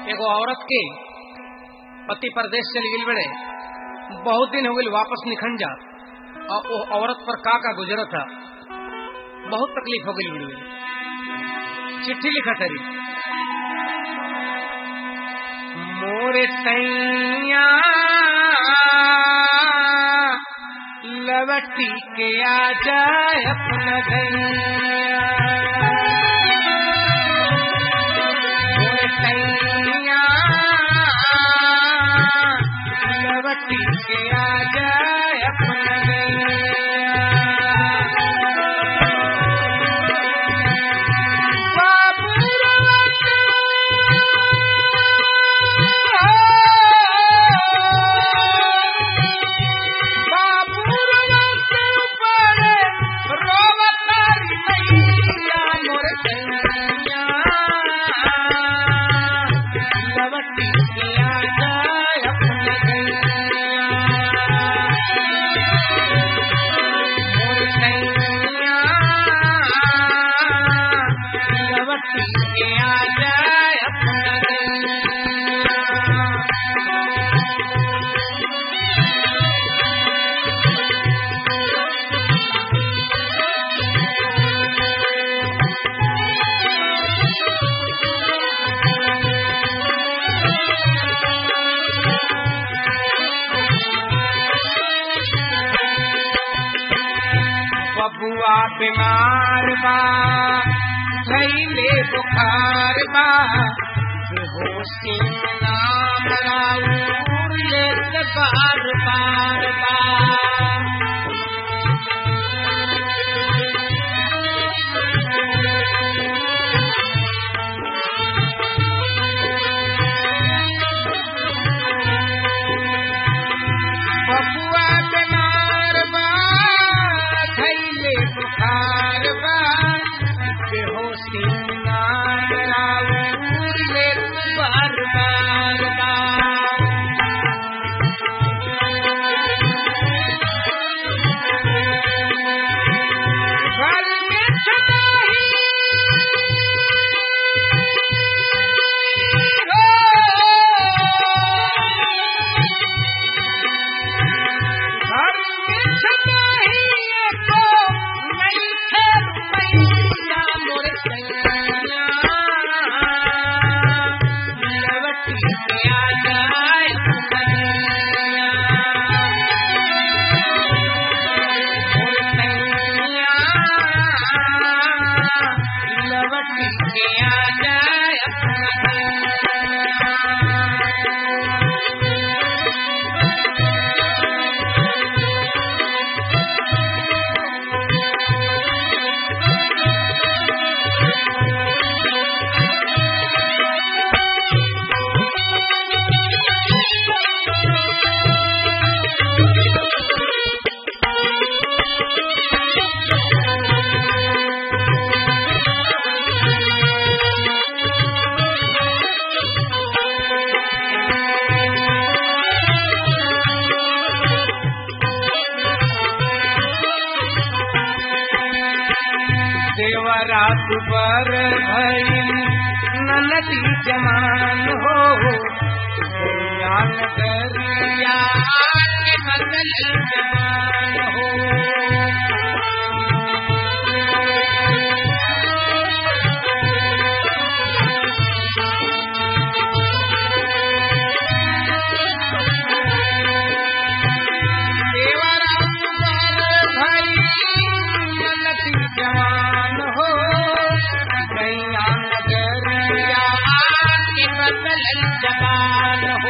एगो औरत के पति परदेश चली गई बड़े, बहुत दिन हो गए वापस निखन जा, और वो औरत पर का गुजरत था, बहुत तकलीफ हो गई बड़ी। चिट्ठी लिखा तरी, मोरे सैया लवटी के आ जाए अपना धैया, मोरे सैया लवटी के आ जाए अपना धैया। बबुआ बीमार बा, धइले बुखार बा, बेहोशी में नाम राउर लेत बार बार बा। बबुआ बीमार बा, धइले बुखार बा, बेहोशी में नाम राउर लेत बार बार बा। घर में छटाही देवरा दुबर भई ननदी जमान हो, ज्ञान दरिया के बदल जमान हो। देवरा दुबर भई ननदी जमान हो, ज्ञान दरिया के बदल जमान हो।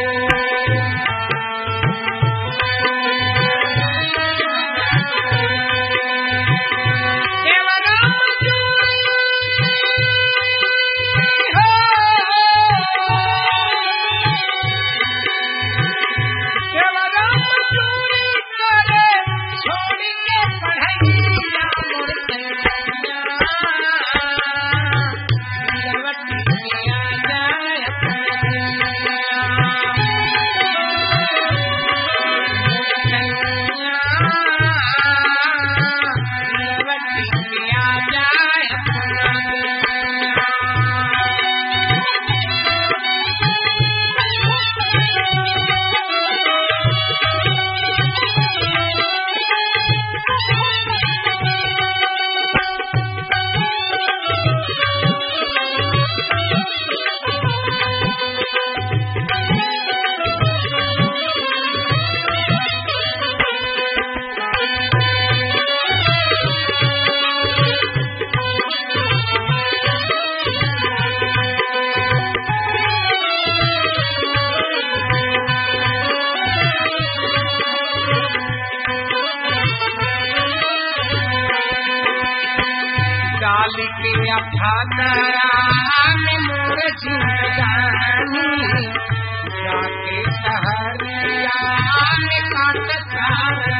भादरा में मोर जिंदगानी जाके सहरिया में काटता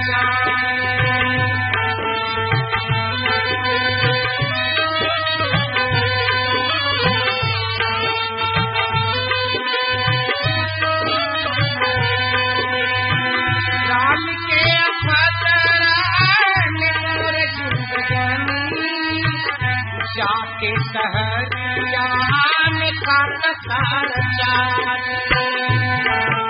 जाके सहरिया में काटता